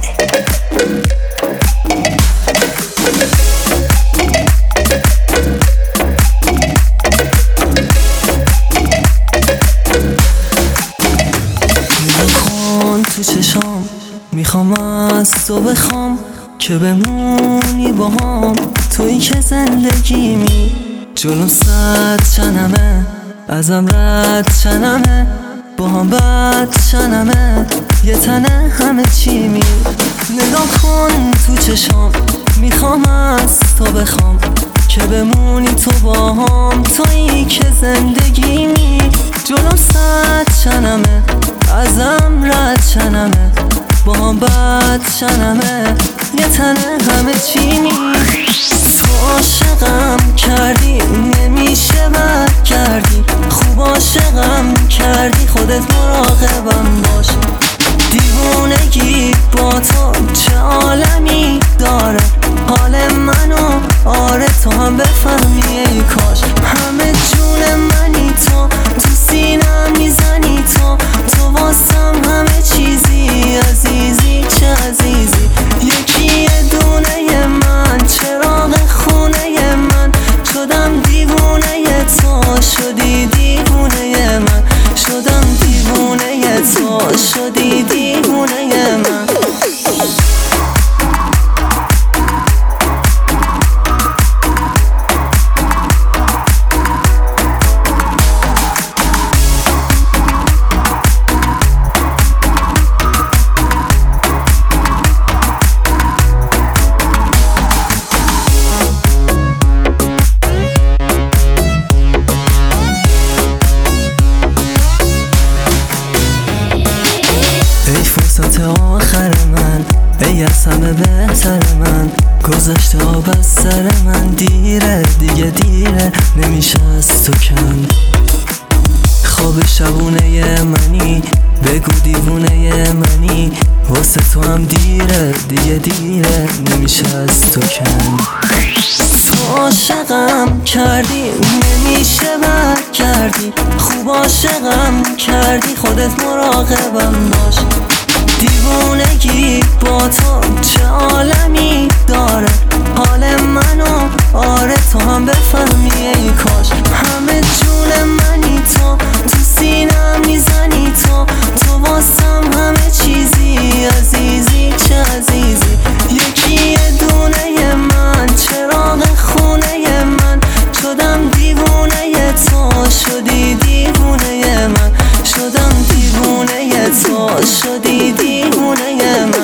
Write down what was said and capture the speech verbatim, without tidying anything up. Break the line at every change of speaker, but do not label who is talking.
نکن تو چشام، میخوام از تو بخوام که بمونی با هم، تویی که زندگیمی. جلوم صد چنمه، ازم رد چنمه، با هم بد چنمه، یه تنه همه چیمی. نگاه کن تو چشام، میخوام از تو بخوام که بمونی تو با هم، تویی که زندگیمی. جلوم صد چنمه، ازم رد چنمه، با هم بد چنمه، یه تنه همه چیمی. تو عاشقم کردی، نمیشه بد کردی، خوب عاشقم کردی، خودت مراقبم باش. دیوونگی با تو چه عالمی داره، حال منو آره تو هم بفهمی ای کاش. همه جون منی تو، تو سینم میزنی تو، تو واسم همه چیزی، عزیزی چه عزیزی. یکی دونه من، چراغ خونه من، شدم دیوونه تو، شدی دیوونه من، شدم دیوونه تو، شدی دیوونه من. ای فرصت آخر من، ای از همه بهتر من، گذشته آب از سر من، دیره دیگه دیره، نمیشه از تو کن. خواب شبونه منی، بگو دیوونه منی، واسه تو هم دیره دیگه دیره، نمیشه از تو کن. تو عاشقم کردی، نمیشه بد کردی، خوب عاشقم کردی، خودت مراقبم باش. دیوونگی با تو چه عالمی داره، حال منو آره تو هم بفهمی ای کاش. همه جون منی تو، تو سینم میزنی تو، تو واسم همه چیزی، عزیزی چه عزیزی. یکی دونه من، چراغ خونه من، شدم دیوونه تو، شدی دیوونه من، شدم دیوونه تو، شدی دیوونه من.